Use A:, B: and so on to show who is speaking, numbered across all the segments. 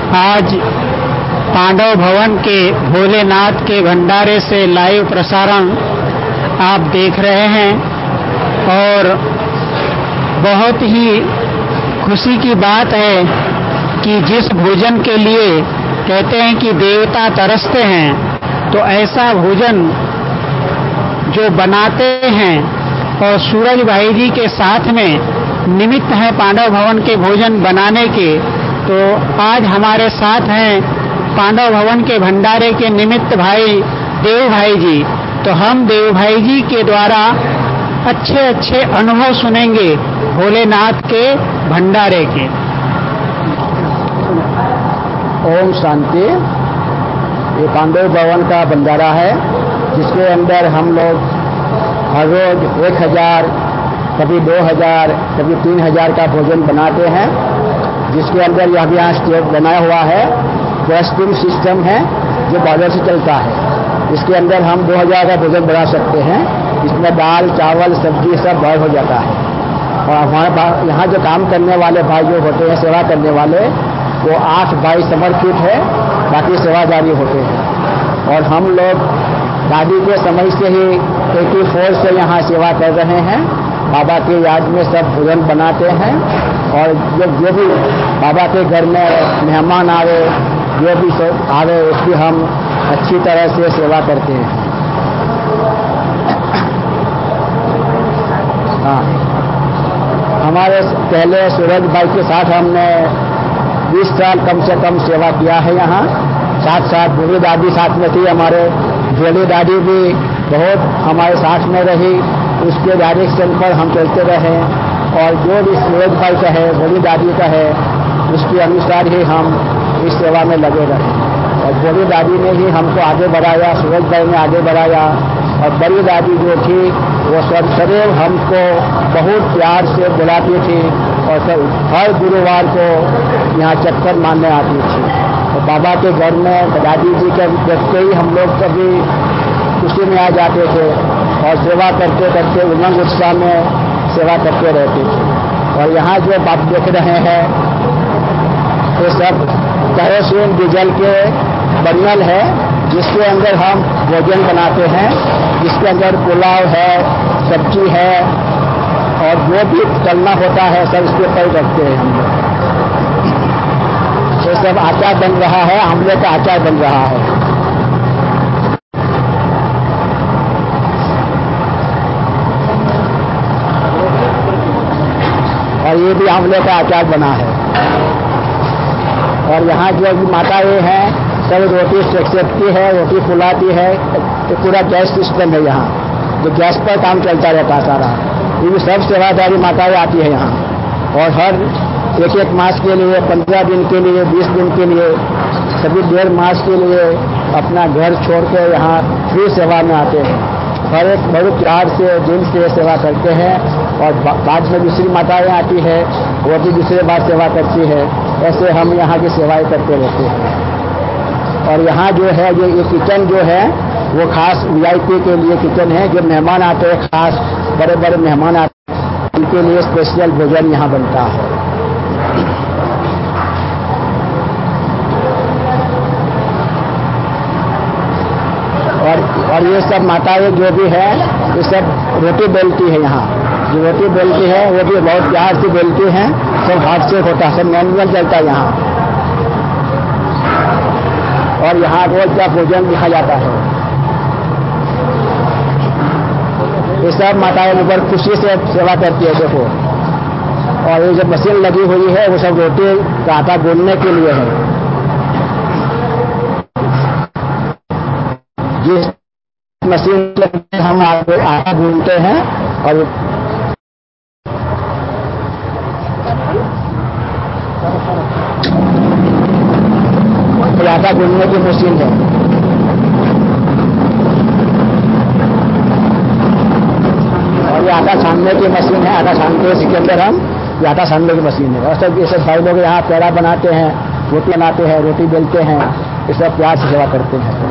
A: आज पांडव भवन के भोलेनाथ के भंडारे से लाइव प्रसारण आप देख रहे हैं और बहुत ही खुशी की बात है कि जिस भोजन के लिए कहते हैं कि देवता तरसते हैं, तो ऐसा भोजन जो बनाते हैं और सूरज भाई जी के साथ में निमित्त हैं पांडव भवन के भोजन बनाने के, तो आज हमारे साथ हैं पांडव भवन के भंडारे के निमित्त भाई देव भाई जी। तो हम देव भाई जी के द्वारा अच्छे अच्छे अनुभव सुनेंगे भोलेनाथ के भंडारे के।
B: ओम शांति। ये पांडव भवन का भंडारा है जिसके अंदर हम लोग हर रोज 1000, कभी 2000, कभी 3000 का भोजन बनाते हैं, जिसके अंदर यहाँ स्टेज बनाया हुआ है। गैस्टिंग सिस्टम है जो बाजार से चलता है। इसके अंदर हम 2000 का भोजन बना सकते हैं। इसमें दाल, चावल, सब्जी सब बॉयल हो जाता है। और हमारे यहाँ जो काम करने वाले भाई जो होते हैं, सेवा करने वाले, वो 8 भाई समर्पित है, बाकी सेवादारी होते हैं। और हम लोग दादी के समय से ही 84 से यहाँ सेवा कर रहे हैं। बाबा के याद में सब भोजन बनाते हैं और जो भी बाबा के घर में मेहमान आवे, जो भी आवे, उसकी हम अच्छी तरह से सेवा करते हैं। हाँ, हमारे पहले सूरज भाई के साथ हमने 20 साल कम से कम सेवा किया है यहाँ। साथ भोली दादी साथ में थी हमारे। भोली दादी भी बहुत हमारे साथ में रही, उसके डायरेक्शन पर हम चलते रहे और जो भी सूरज भाई का है, भोली दादी का है, उसके अनुसार ही हम इस सेवा में लगे रहे। और भोली दादी ने ही हमको आगे बढ़ाया, सूरज भाई ने आगे बढ़ाया। और बड़ी दादी जो थी वो सदैव हमको बहुत प्यार से बुलाती थी और हर गुरुवार को यहाँ चक्कर मारने आती थी। और बाबा के घर में दादी जी के देखते ही हम लोग कभी खुशी में आ जाते थे और सेवा करते करते उमंग उत्साह में सेवा करते रहते थे। और यहाँ जो आप देख रहे हैं ये सब केरोसिन डीजल के बर्नल है, जिसके अंदर हम भोजन बनाते हैं, जिसके अंदर पुलाव है, सब्जी है और जो भी तलना होता है सब इसके ऊपर रखते हैं हम लोग। ये सब अचार बन रहा है, आंवले का अचार बन रहा है। और ये भी आंवले का अचार बना है। और यहाँ जो भी माताएं हैं सब रोटी सेकती है, रोटी फुलाती है। तो पूरा गैस सिस्टम है यहाँ, जो गैस पर काम चलता रहता है सारा। ये सब सेवादारी माताएं आती है यहाँ और हर एक मास के लिए, 15 दिन के लिए, 20 दिन के लिए, सभी 1.5 मास के लिए अपना घर छोड़ के यहाँ फ्री सेवा में आते हैं। हर एक बहुत प्यार से दिल से सेवा करते हैं। और बाद में दूसरी माताएं आती है, वो भी दूसरे बार सेवा करती है। ऐसे हम यहाँ की सेवाएं करते रहते हैं। और यहाँ जो है ये किचन जो है वो खास VIP के लिए किचन है। जो मेहमान आते हैं, खास बड़े बड़े मेहमान आते हैं, उनके लिए स्पेशल भोजन यहाँ बनता है। और ये सब माताएं जो भी है ये सब रोटी बेलती है यहाँ। जो रोटी बेलती है वो भी बहुत प्यार से बेलती हैं। सब हाथ से होता है, सब मैनुअल चलता है यहाँ। और यहाँ रोज का भोजन दिखा जाता है। ये सब माताएं ऊपर खुशी से सेवा करती है। देखो, और ये जो मशीन लगी हुई है वो सब रोटी का आटा गूंदने के लिए है। जिस मशीन से हम आटा गूंदते हैं और आटा गूंदने की मशीन है। और ये आटा छानने की मशीन है। आटा छानते इसके अंदर हम ये आटा छानने की मशीन है। और सब ये सब भाई लोग यहाँ पेड़ा बनाते हैं, रोटी बनाते हैं, रोटी बेलते हैं। ये सब प्यार से सेवा करते हैं।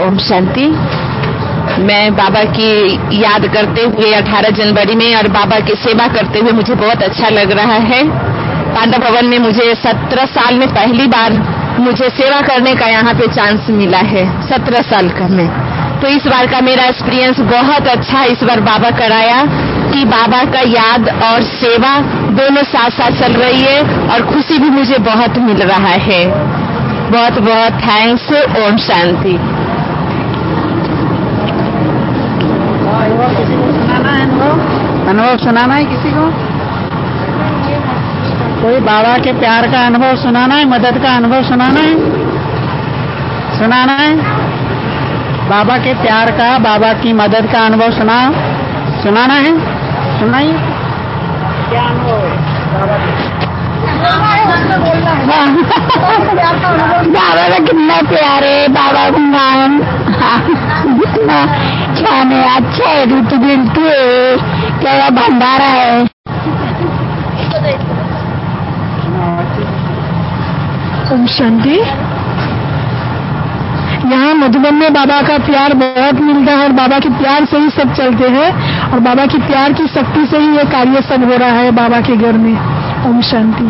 C: ओम शांति। मैं बाबा की याद करते हुए 18 जनवरी में और बाबा की सेवा करते हुए मुझे बहुत अच्छा लग रहा है। पांडव भवन में मुझे 17 साल में पहली बार मुझे सेवा करने का यहाँ पे चांस मिला है, 17 साल का में। तो इस बार का मेरा एक्सपीरियंस बहुत अच्छा इस बार बाबा कराया कि बाबा का याद और सेवा दोनों साथ साथ चल रही है और खुशी भी मुझे बहुत मिल रहा है। बहुत बहुत थैंक्स। ओम शांति।
A: किसी को सुनाना है अनुभव सुनाना है किसी को? कोई बाबा के प्यार का अनुभव सुनाना है, मदद का अनुभव सुनाना है बाबा के प्यार का, बाबा की मदद का अनुभव सुनाना है। सुनाइए, क्या अनुभव है
D: बाबा का कितना प्यार है, बाबा का नाम कितना खाने अच्छा है, ऋतु बिल्टू है, क्या भंडारा है। ओम शांति। यहाँ मधुबन में बाबा का प्यार बहुत मिलता है और बाबा के प्यार से ही सब चलते हैं और बाबा की प्यार की शक्ति से ही ये कार्य सब हो रहा है बाबा के घर में। ओम शांति।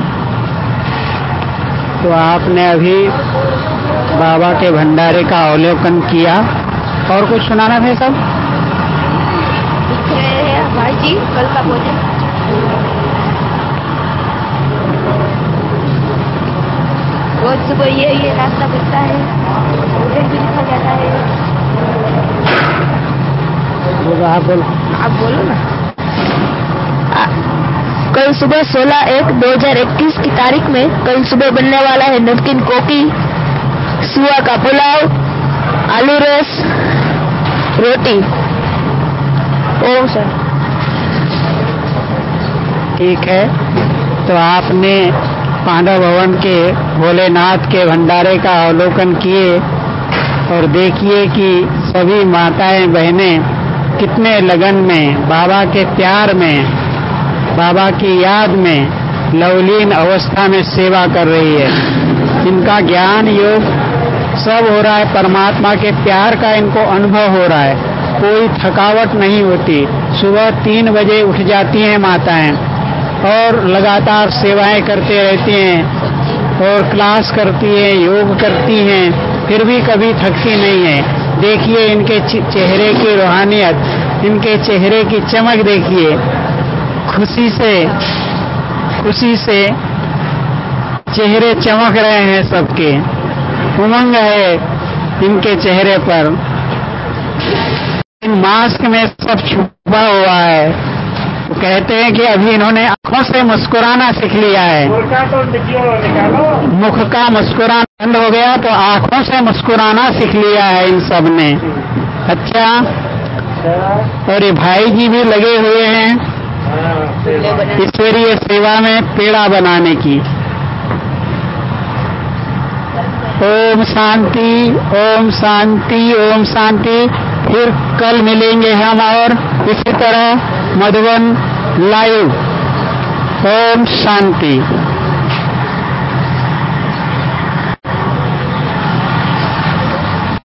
A: तो आपने अभी बाबा के भंडारे का अवलोकन किया, और कुछ सुनाना है सब?
C: भाई जी कल का भोजन रोज सुबह ये नाश्ता बनता है, भोजन भी लिखा जाता है।
A: आप बोलो ना।
C: कल सुबह 16/1/2021 की तारीख में कल सुबह बनने वाला है नमकीन कोकी, सुआ का पुलाव, आलू रस, रोटी। ओम सर।
A: ठीक है, तो आपने पांडव भवन के भोलेनाथ के भंडारे का अवलोकन किए और देखिए कि सभी माताएं बहनें कितने लगन में बाबा के प्यार में, बाबा की याद में लवलीन अवस्था में सेवा कर रही है। इनका ज्ञान योग सब हो रहा है, परमात्मा के प्यार का इनको अनुभव हो रहा है, कोई थकावट नहीं होती। सुबह 3 बजे उठ जाती हैं माताएं और लगातार सेवाएं करते रहती हैं और क्लास करती हैं, योग करती हैं, फिर भी कभी थकती नहीं है। देखिए इनके चेहरे की रूहानियत, इनके चेहरे की चमक देखिए, खुशी से चेहरे चमक रहे हैं, सबके उमंग है इनके चेहरे पर। इन मास्क में सब छुपा हुआ है। तो कहते हैं कि अभी इन्होंने आंखों से मुस्कुराना सीख लिया है। मुख का मुस्कुराना बंद हो गया तो आंखों से मुस्कुराना सीख लिया है इन सब ने। अच्छा, और ये भाई जी भी लगे हुए हैं ईश्वरीय सेवा में पेड़ा बनाने की। ओम शांति, ओम शांति, ओम शांति। फिर कल मिलेंगे हम और इसी तरह मधुबन लाइव। ओम शांति।